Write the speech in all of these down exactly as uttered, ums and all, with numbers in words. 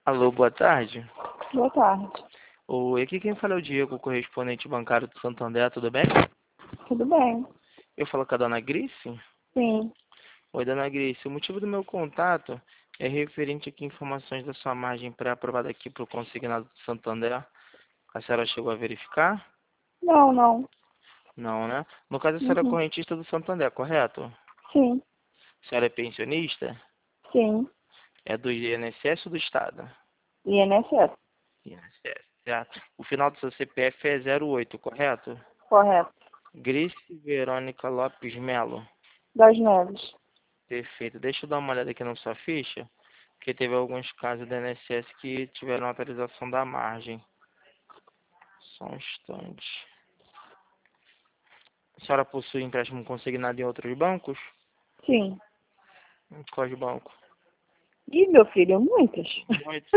Alô, boa tarde. Boa tarde. Oi, aqui quem fala é o Diego, correspondente bancário do Santander, tudo bem? Tudo bem? Eu falo com a dona Grice? Sim. Oi, dona Grice, o motivo do meu contato é referente aqui a informações da sua margem pré-aprovada aqui para o consignado do Santander. A senhora chegou a verificar? Não, não. Não, né? No caso, a senhora é Uhum. correntista do Santander, correto? Sim. A senhora é pensionista? Sim. É do I N S S ou do Estado? I N S S. I N S S, certo. O final do seu C P F é zero oito, correto? Correto. Grice Verônica Lopes Melo. Das Neves. Perfeito. Deixa eu dar uma olhada aqui na sua ficha, porque teve alguns casos da I N S S que tiveram atualização da margem. Só um instante. A senhora possui empréstimo consignado em outros bancos? Sim. Em quais bancos? Ih, meu filho, muitas. Muitos.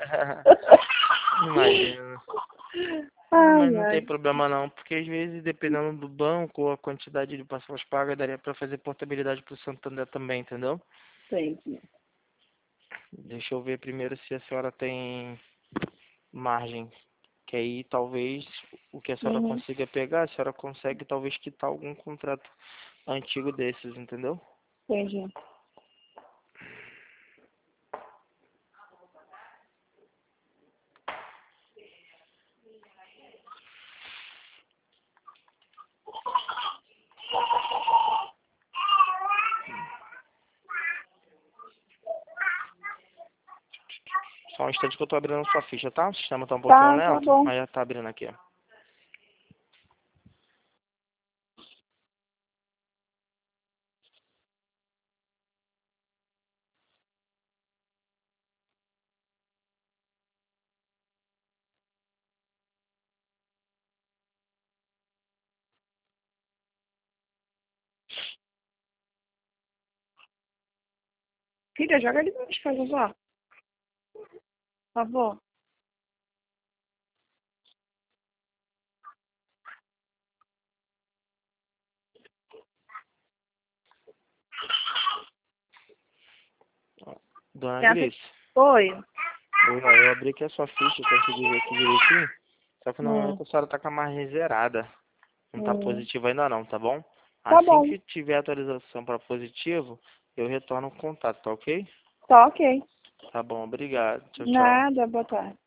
Imagina. Não, mas Ai, não tem ai. problema não, porque às vezes, dependendo do banco ou a quantidade de parcelas pagas, daria para fazer portabilidade para o Santander também, entendeu? Entendi. Deixa eu ver primeiro se a senhora tem margem. Que aí talvez o que a senhora Uhum. consiga pegar, a senhora consegue talvez quitar algum contrato antigo desses, entendeu? Entendi. Só um instante que eu tô abrindo a sua ficha, tá? O sistema tá um pouquinho Tá, tá lento, bom. mas já tá abrindo aqui, ó. Filha, joga ali nas coisas, ó. Por favor. Ó, Dona Pensa Grace, que... Oi. eu, ó, eu abri aqui a sua ficha, consegui ver aqui direitinho. Só que no Hum. momento a senhora tá com a margem zerada. Não tá Hum. positivo ainda não, tá bom? Tá Assim bom. que tiver atualização para positivo, eu retorno o contato, tá ok? Tá ok. Tá bom, obrigado. Tchau, tchau. Nada, boa tarde.